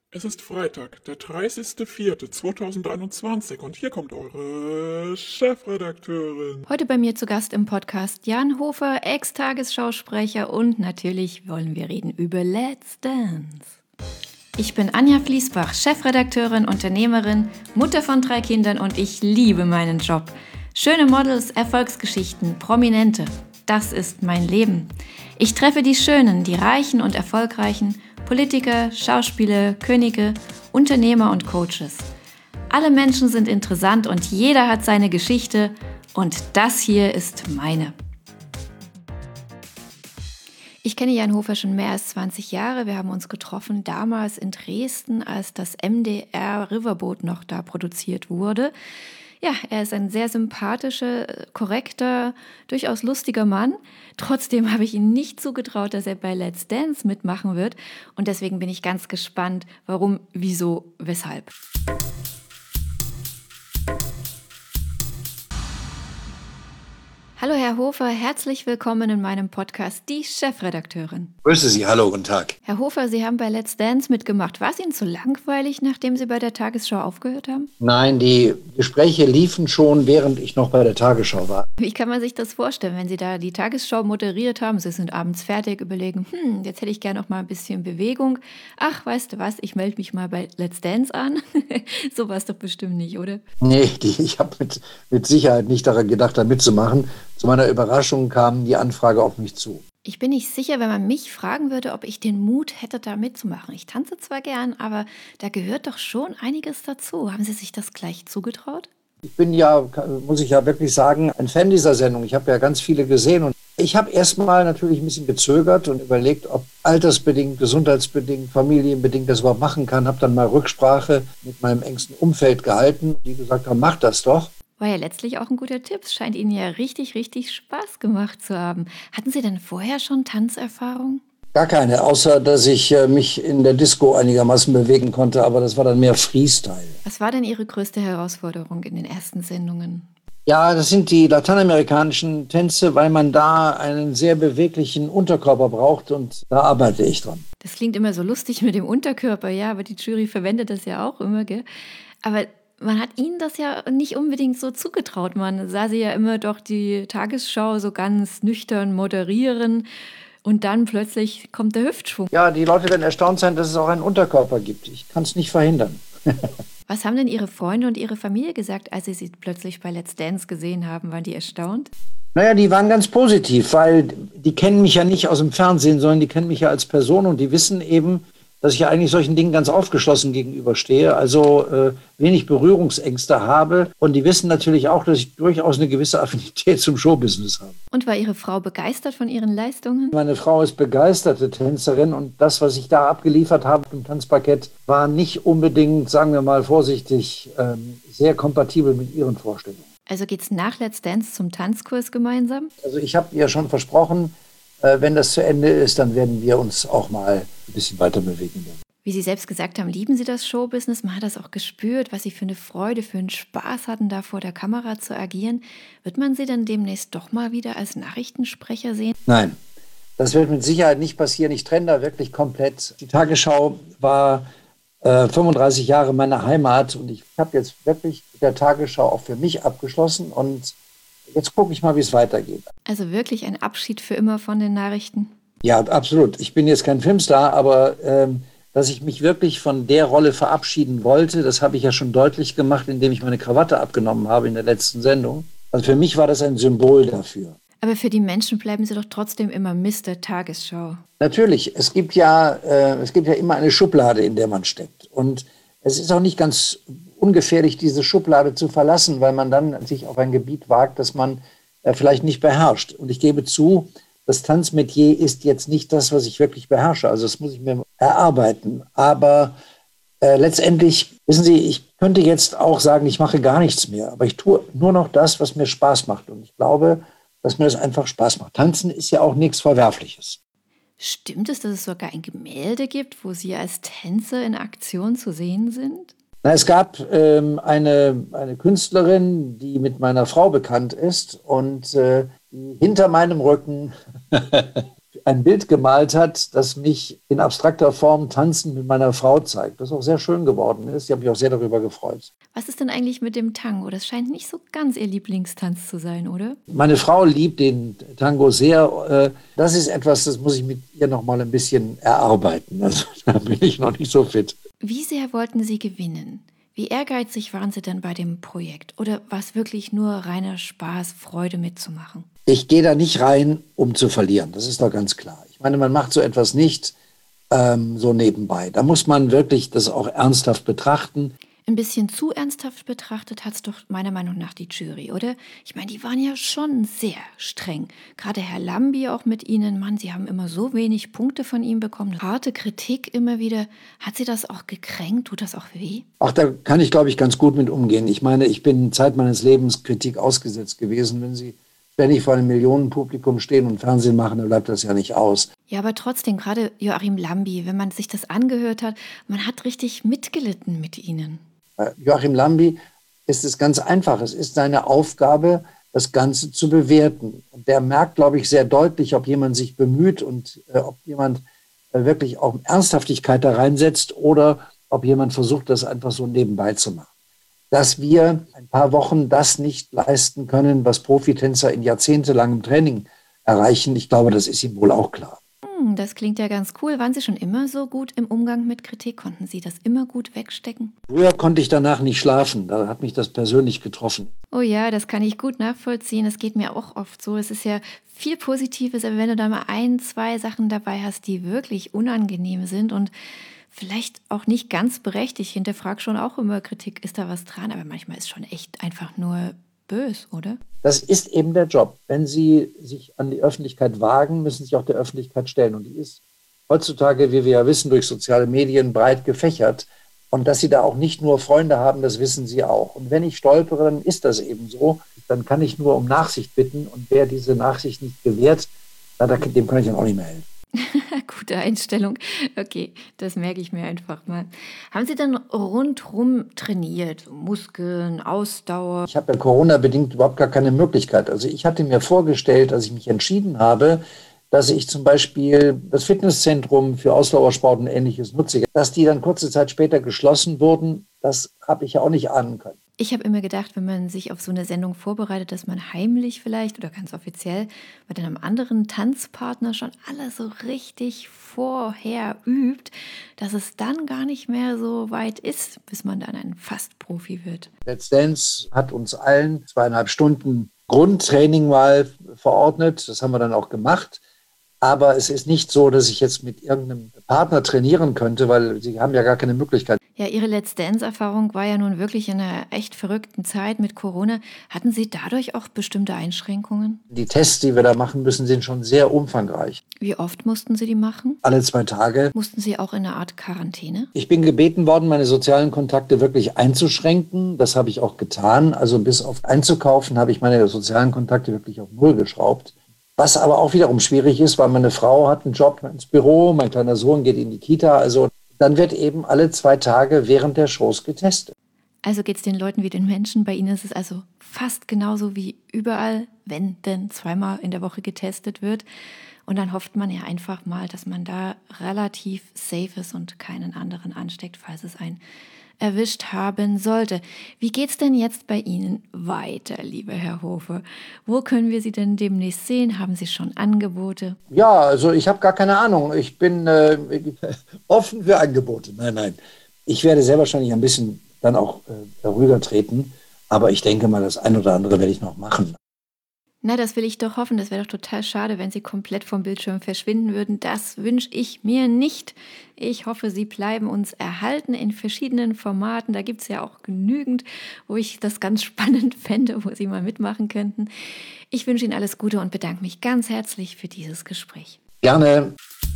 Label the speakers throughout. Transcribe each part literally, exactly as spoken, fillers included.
Speaker 1: Es ist Freitag, der dreißigster vierte zweitausenddreiundzwanzig und hier kommt eure Chefredakteurin.
Speaker 2: Heute bei mir zu Gast im Podcast Jan Hofer, Ex-Tagesschausprecher und natürlich wollen wir reden über Let's Dance. Ich bin Anja Fließbach, Chefredakteurin, Unternehmerin, Mutter von drei Kindern und ich liebe meinen Job. Schöne Models, Erfolgsgeschichten, Prominente, das ist mein Leben. Ich treffe die Schönen, die Reichen und Erfolgreichen, Politiker, Schauspieler, Könige, Unternehmer und Coaches. Alle Menschen sind interessant und jeder hat seine Geschichte und das hier ist meine. Ich kenne Jan Hofer schon mehr als zwanzig Jahre. Wir haben uns getroffen damals in Dresden, als das M D R Riverboat noch da produziert wurde. Ja, er ist ein sehr sympathischer, korrekter, durchaus lustiger Mann. Trotzdem habe ich ihm nicht zugetraut, dass er bei Let's Dance mitmachen wird. Und deswegen bin ich ganz gespannt, warum, wieso, weshalb. Hallo Herr Hofer, herzlich willkommen in meinem Podcast, die Chefredakteurin.
Speaker 3: Grüße Sie, hallo, guten Tag.
Speaker 2: Herr Hofer, Sie haben bei Let's Dance mitgemacht. War es Ihnen zu langweilig, nachdem Sie bei der Tagesschau aufgehört haben?
Speaker 3: Nein, die Gespräche liefen schon, während ich noch bei der Tagesschau war.
Speaker 2: Wie kann man sich das vorstellen, wenn Sie da die Tagesschau moderiert haben? Sie sind abends fertig, überlegen, hm, jetzt hätte ich gerne noch mal ein bisschen Bewegung. Ach, weißt du was, ich melde mich mal bei Let's Dance an. So war es doch bestimmt nicht, oder?
Speaker 3: Nee, die, ich habe mit, mit Sicherheit nicht daran gedacht, da mitzumachen. Zu meiner Überraschung kam die Anfrage auf mich zu.
Speaker 2: Ich bin nicht sicher, wenn man mich fragen würde, ob ich den Mut hätte, da mitzumachen. Ich tanze zwar gern, aber da gehört doch schon einiges dazu. Haben Sie sich das gleich zugetraut?
Speaker 3: Ich bin ja, muss ich ja wirklich sagen, ein Fan dieser Sendung. Ich habe ja ganz viele gesehen und ich habe erstmal natürlich ein bisschen gezögert und überlegt, ob altersbedingt, gesundheitsbedingt, familienbedingt das überhaupt machen kann. Habe dann mal Rücksprache mit meinem engsten Umfeld gehalten, die gesagt haben, mach das doch.
Speaker 2: War ja letztlich auch ein guter Tipp. Es scheint Ihnen ja richtig, richtig Spaß gemacht zu haben. Hatten Sie denn vorher schon Tanzerfahrung?
Speaker 3: Gar keine, außer dass ich äh, mich in der Disco einigermaßen bewegen konnte, aber das war dann mehr Freestyle.
Speaker 2: Was war denn Ihre größte Herausforderung in den ersten Sendungen?
Speaker 3: Ja, das sind die lateinamerikanischen Tänze, weil man da einen sehr beweglichen Unterkörper braucht und da arbeite ich dran.
Speaker 2: Das klingt immer so lustig mit dem Unterkörper, ja, aber die Jury verwendet das ja auch immer, gell? Aber man hat Ihnen das ja nicht unbedingt so zugetraut. Man sah Sie ja immer doch die Tagesschau so ganz nüchtern moderieren und dann plötzlich kommt der Hüftschwung.
Speaker 3: Ja, die Leute werden erstaunt sein, dass es auch einen Unterkörper gibt. Ich kann es nicht verhindern.
Speaker 2: Was haben denn Ihre Freunde und Ihre Familie gesagt, als Sie Sie plötzlich bei Let's Dance gesehen haben? Waren die erstaunt?
Speaker 3: Naja, die waren ganz positiv, weil die kennen mich ja nicht aus dem Fernsehen, sondern die kennen mich ja als Person und die wissen eben, dass ich ja eigentlich solchen Dingen ganz aufgeschlossen gegenüberstehe, also äh, wenig Berührungsängste habe. Und die wissen natürlich auch, dass ich durchaus eine gewisse Affinität zum Showbusiness habe.
Speaker 2: Und war Ihre Frau begeistert von Ihren Leistungen?
Speaker 3: Meine Frau ist begeisterte Tänzerin und das, was ich da abgeliefert habe im Tanzparkett, war nicht unbedingt, sagen wir mal vorsichtig, ähm, sehr kompatibel mit ihren Vorstellungen.
Speaker 2: Also geht's nach Let's Dance zum Tanzkurs gemeinsam?
Speaker 3: Also ich habe ihr schon versprochen, wenn das zu Ende ist, dann werden wir uns auch mal ein bisschen weiter bewegen.
Speaker 2: Wie Sie selbst gesagt haben, lieben Sie das Showbusiness. Man hat das auch gespürt, was Sie für eine Freude, für einen Spaß hatten, da vor der Kamera zu agieren. Wird man Sie dann demnächst doch mal wieder als Nachrichtensprecher sehen?
Speaker 3: Nein, das wird mit Sicherheit nicht passieren. Ich trenne da wirklich komplett. Die Tagesschau war äh, fünfunddreißig Jahre meine Heimat und ich habe jetzt wirklich mit der Tagesschau auch für mich abgeschlossen und jetzt gucke ich mal, wie es weitergeht.
Speaker 2: Also wirklich ein Abschied für immer von den Nachrichten?
Speaker 3: Ja, absolut. Ich bin jetzt kein Filmstar, aber ähm, dass ich mich wirklich von der Rolle verabschieden wollte, das habe ich ja schon deutlich gemacht, indem ich meine Krawatte abgenommen habe in der letzten Sendung. Also für mich war das ein Symbol dafür.
Speaker 2: Aber für die Menschen bleiben Sie doch trotzdem immer Mister Tagesschau.
Speaker 3: Natürlich. Es gibt ja, äh, es gibt ja immer eine Schublade, in der man steckt. Und es ist auch nicht ganz ungefährlich, diese Schublade zu verlassen, weil man dann sich auf ein Gebiet wagt, das man äh, vielleicht nicht beherrscht. Und ich gebe zu, das Tanzmetier ist jetzt nicht das, was ich wirklich beherrsche. Also das muss ich mir erarbeiten. Aber äh, letztendlich, wissen Sie, ich könnte jetzt auch sagen, ich mache gar nichts mehr. Aber ich tue nur noch das, was mir Spaß macht. Und ich glaube, dass mir das einfach Spaß macht. Tanzen ist ja auch nichts Verwerfliches.
Speaker 2: Stimmt es, dass es sogar ein Gemälde gibt, wo Sie als Tänzer in Aktion zu sehen sind?
Speaker 3: Na, es gab ähm, eine, eine Künstlerin, die mit meiner Frau bekannt ist und äh, die hinter meinem Rücken ein Bild gemalt hat, das mich in abstrakter Form tanzend mit meiner Frau zeigt, das auch sehr schön geworden ist. Ich habe mich auch sehr darüber gefreut.
Speaker 2: Was ist denn eigentlich mit dem Tango? Das scheint nicht so ganz Ihr Lieblingstanz zu sein, oder?
Speaker 3: Meine Frau liebt den Tango sehr. Das ist etwas, das muss ich mit ihr noch mal ein bisschen erarbeiten. Also da bin ich noch nicht so fit.
Speaker 2: Wie sehr wollten Sie gewinnen? Wie ehrgeizig waren Sie denn bei dem Projekt? Oder war es wirklich nur reiner Spaß, Freude mitzumachen?
Speaker 3: Ich gehe da nicht rein, um zu verlieren. Das ist doch ganz klar. Ich meine, man macht so etwas nicht ähm, so nebenbei. Da muss man wirklich das auch ernsthaft betrachten.
Speaker 2: Ein bisschen zu ernsthaft betrachtet hat es doch meiner Meinung nach die Jury, oder? Ich meine, die waren ja schon sehr streng. Gerade Herr Lambi auch mit Ihnen. Mann, Sie haben immer so wenig Punkte von ihm bekommen. Harte Kritik immer wieder. Hat Sie das auch gekränkt? Tut das auch weh?
Speaker 3: Ach, da kann ich, glaube ich, ganz gut mit umgehen. Ich meine, ich bin Zeit meines Lebens Kritik ausgesetzt gewesen. Wenn Sie ständig vor einem Millionenpublikum stehen und Fernsehen machen, dann bleibt das ja nicht aus.
Speaker 2: Ja, aber trotzdem, gerade Joachim Lambi, wenn man sich das angehört hat, man hat richtig mitgelitten mit Ihnen.
Speaker 3: Joachim Lambi ist es ganz einfach. Es ist seine Aufgabe, das Ganze zu bewerten. Und der merkt, glaube ich, sehr deutlich, ob jemand sich bemüht und äh, ob jemand äh, wirklich auch Ernsthaftigkeit da reinsetzt oder ob jemand versucht, das einfach so nebenbei zu machen. Dass wir ein paar Wochen das nicht leisten können, was Profitänzer in jahrzehntelangem Training erreichen, ich glaube, das ist ihm wohl auch klar.
Speaker 2: Hm, das klingt ja ganz cool. Waren Sie schon immer so gut im Umgang mit Kritik? Konnten Sie das immer gut wegstecken?
Speaker 3: Früher konnte ich danach nicht schlafen. Da hat mich das persönlich getroffen.
Speaker 2: Oh ja, das kann ich gut nachvollziehen. Das geht mir auch oft so. Es ist ja viel Positives, aber wenn du da mal ein, zwei Sachen dabei hast, die wirklich unangenehm sind und vielleicht auch nicht ganz berechtigt, hinterfrag schon auch immer Kritik, ist da was dran? Aber manchmal ist schon echt einfach nur bös, oder?
Speaker 3: Das ist eben der Job. Wenn Sie sich an die Öffentlichkeit wagen, müssen Sie sich auch der Öffentlichkeit stellen. Und die ist heutzutage, wie wir ja wissen, durch soziale Medien breit gefächert. Und dass Sie da auch nicht nur Freunde haben, das wissen Sie auch. Und wenn ich stolpere, dann ist das eben so. Dann kann ich nur um Nachsicht bitten. Und wer diese Nachsicht nicht gewährt, dem kann ich dann auch nicht mehr helfen.
Speaker 2: Gute Einstellung. Okay, das merke ich mir einfach mal. Haben Sie dann rundherum trainiert? Muskeln, Ausdauer?
Speaker 3: Ich habe ja Corona-bedingt überhaupt gar keine Möglichkeit. Also ich hatte mir vorgestellt, als ich mich entschieden habe, dass ich zum Beispiel das Fitnesszentrum für Ausdauersport und Ähnliches nutze, dass die dann kurze Zeit später geschlossen wurden, das habe ich ja auch nicht ahnen können.
Speaker 2: Ich habe immer gedacht, wenn man sich auf so eine Sendung vorbereitet, dass man heimlich vielleicht oder ganz offiziell bei einem anderen Tanzpartner schon alles so richtig vorher übt, dass es dann gar nicht mehr so weit ist, bis man dann ein Fast-Profi wird.
Speaker 3: Let's Dance hat uns allen zweieinhalb Stunden Grundtraining mal verordnet. Das haben wir dann auch gemacht. Aber es ist nicht so, dass ich jetzt mit irgendeinem Partner trainieren könnte, weil sie haben ja gar keine Möglichkeit.
Speaker 2: Ja, Ihre Let's Dance-Erfahrung war ja nun wirklich in einer echt verrückten Zeit mit Corona. Hatten Sie dadurch auch bestimmte Einschränkungen?
Speaker 3: Die Tests, die wir da machen müssen, sind schon sehr umfangreich.
Speaker 2: Wie oft mussten Sie die machen?
Speaker 3: Alle zwei Tage.
Speaker 2: Mussten Sie auch in eine Art Quarantäne?
Speaker 3: Ich bin gebeten worden, meine sozialen Kontakte wirklich einzuschränken. Das habe ich auch getan. Also bis auf einzukaufen habe ich meine sozialen Kontakte wirklich auf Null geschraubt. Was aber auch wiederum schwierig ist, weil meine Frau hat einen Job ins Büro, mein kleiner Sohn geht in die Kita. Also dann wird eben alle zwei Tage während der Shows getestet.
Speaker 2: Also geht es den Leuten wie den Menschen. Bei Ihnen ist es also fast genauso wie überall, wenn denn zweimal in der Woche getestet wird. Und dann hofft man ja einfach mal, dass man da relativ safe ist und keinen anderen ansteckt, falls es einen erwischt haben sollte. Wie geht's denn jetzt bei Ihnen weiter, lieber Herr Hofe? Wo können wir Sie denn demnächst sehen? Haben Sie schon Angebote?
Speaker 3: Ja, also ich habe gar keine Ahnung. Ich bin äh, offen für Angebote. Nein, nein. Ich werde sehr wahrscheinlich ein bisschen dann auch äh, ruhiger treten. Aber ich denke mal, das ein oder andere werde ich noch machen.
Speaker 2: Na, das will ich doch hoffen. Das wäre doch total schade, wenn Sie komplett vom Bildschirm verschwinden würden. Das wünsche ich mir nicht. Ich hoffe, Sie bleiben uns erhalten in verschiedenen Formaten. Da gibt es ja auch genügend, wo ich das ganz spannend fände, wo Sie mal mitmachen könnten. Ich wünsche Ihnen alles Gute und bedanke mich ganz herzlich für dieses Gespräch.
Speaker 3: Gerne.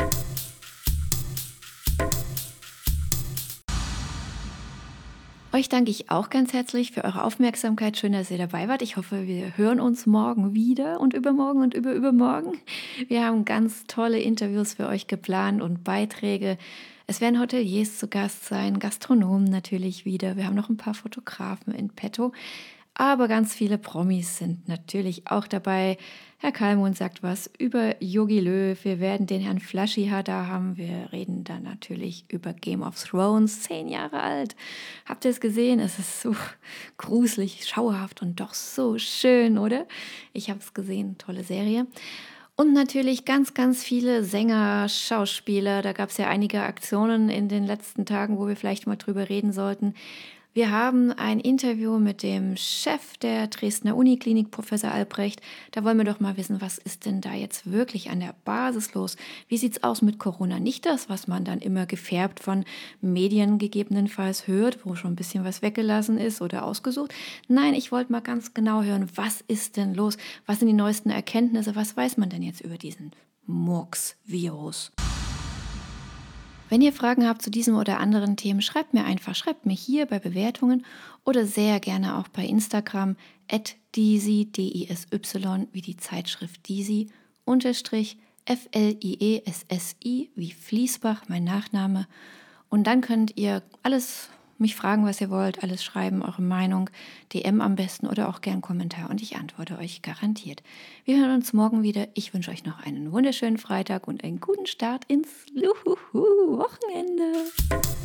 Speaker 2: Euch danke ich auch ganz herzlich für eure Aufmerksamkeit. Schön, dass ihr dabei wart. Ich hoffe, wir hören uns morgen wieder und übermorgen und überübermorgen. Wir haben ganz tolle Interviews für euch geplant und Beiträge. Es werden Hoteliers zu Gast sein, Gastronomen natürlich wieder. Wir haben noch ein paar Fotografen in petto. Aber ganz viele Promis sind natürlich auch dabei. Herr Kallmund sagt was über Jogi Löw. Wir werden den Herrn Flaschiha da haben. Wir reden dann natürlich über Game of Thrones, zehn Jahre alt. Habt ihr es gesehen? Es ist so gruselig, schauerhaft und doch so schön, oder? Ich habe es gesehen, tolle Serie. Und natürlich ganz, ganz viele Sänger, Schauspieler. Da gab es ja einige Aktionen in den letzten Tagen, wo wir vielleicht mal drüber reden sollten. Wir haben ein Interview mit dem Chef der Dresdner Uniklinik, Professor Albrecht. Da wollen wir doch mal wissen, was ist denn da jetzt wirklich an der Basis los? Wie sieht's aus mit Corona? Nicht das, was man dann immer gefärbt von Medien gegebenenfalls hört, wo schon ein bisschen was weggelassen ist oder ausgesucht. Nein, ich wollte mal ganz genau hören, was ist denn los? Was sind die neuesten Erkenntnisse? Was weiß man denn jetzt über diesen Murks-Virus? Wenn ihr Fragen habt zu diesem oder anderen Themen, schreibt mir einfach, schreibt mir hier bei Bewertungen oder sehr gerne auch bei Instagram at disy, D I S Y, wie die Zeitschrift Disy, unterstrich F L I E S S I, wie Fließbach, mein Nachname. Und dann könnt ihr alles mich fragen, was ihr wollt, alles schreiben, eure Meinung, D M am besten oder auch gern Kommentar und ich antworte euch garantiert. Wir hören uns morgen wieder. Ich wünsche euch noch einen wunderschönen Freitag und einen guten Start ins Luhuhu Wochenende.